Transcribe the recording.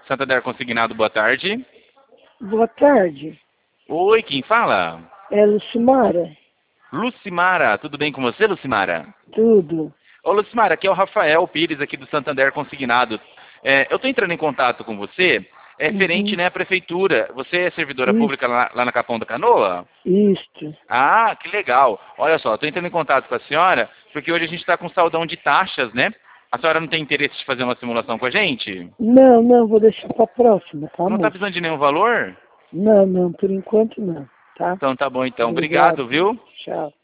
Santander Consignado, boa tarde. Boa tarde. Oi, quem fala? É Lucimara? Lucimara, tudo bem com você, Lucimara? Tudo. Ô, Lucimara, aqui é o Rafael Pires, aqui do Santander Consignado. Eu estou entrando em contato com você, referente, né, à prefeitura. Você é servidora pública lá na Capão da Canoa? Isto. Ah, que legal. Olha só, estou entrando em contato com a senhora, porque hoje a gente está com saldão de taxas, né? A senhora não tem interesse de fazer uma simulação com a gente? Não, vou deixar para próxima, tá, Não está moço? precisando de nenhum valor? Não, por enquanto não, tá? Então tá bom, então. Obrigado. Obrigado, viu? Tchau.